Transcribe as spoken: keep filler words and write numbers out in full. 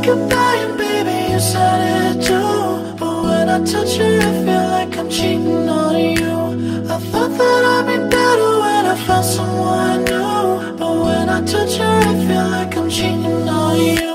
goodbye and baby you said it too. But when I touch you I feel like I'm cheating on you. I thought that I'd be better when I found someone new. But when I touch you I feel like I'm cheating on you.